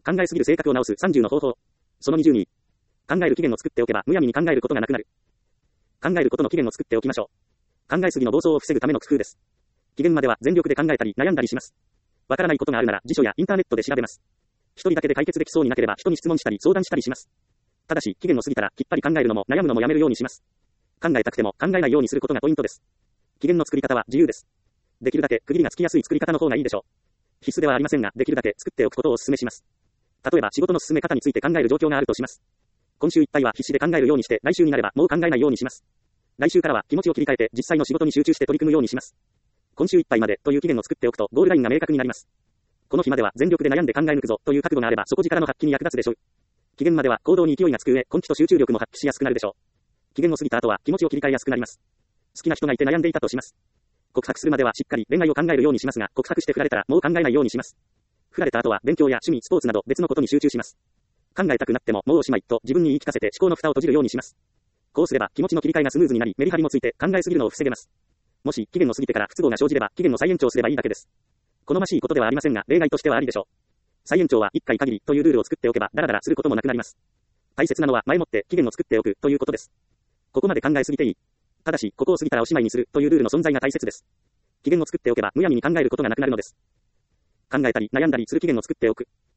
考えすぎる性格を直す30の方法。その20に、考える期限を作っておけばむやみに考えることがなくなる。考えることの期限を作っておきましょう。考えすぎの暴走を防ぐための工夫です。期限までは全力で考えたり悩んだりします。わからないことがあるなら辞書やインターネットで調べます。一人だけで解決できそうになければ人に質問したり相談したりします。ただし期限を過ぎたらきっぱり考えるのも悩むのもやめるようにします。考えたくても考えないようにすることがポイントです。期限の作り方は自由です。できるだけ区切りがつきやすい作り方の方がいいでしょう。必須ではありませんが、できるだけ作っておくことをお勧めします。例えば仕事の進め方について考える状況があるとします。今週いっぱいは必死で考えるようにして、来週になればもう考えないようにします。来週からは気持ちを切り替えて実際の仕事に集中して取り組むようにします。今週いっぱいまでという期限を作っておくとゴールラインが明確になります。この日までは全力で悩んで考え抜くぞという覚悟があれば底力の発揮に役立つでしょう。期限までは行動に勢いがつく上、根気と集中力も発揮しやすくなるでしょう。期限を過ぎた後は気持ちを切り替えやすくなります。好きな人がいて悩んでいたとします。告白するまではしっかり恋愛を考えるようにしますが、告白して振られたらもう考えないようにします。振られた後は勉強や趣味、スポーツなど別のことに集中します。考えたくなってももうおしまいと自分に言い聞かせて思考の蓋を閉じるようにします。こうすれば気持ちの切り替えがスムーズになり、メリハリもついて考えすぎるのを防げます。もし期限を過ぎてから不都合が生じれば期限の再延長すればいいだけです。好ましいことではありませんが、例外としてはありでしょう。再延長は1回限りというルールを作っておけばダラダラすることもなくなります。大切なのは前もって期限を作っておくということです。ここまで考えすぎていい。ただしここを過ぎたらおしまいにするというルールの存在が大切です。期限を作っておけばむやみに考えることがなくなるのです。考えたり悩んだりする期限を作っておく。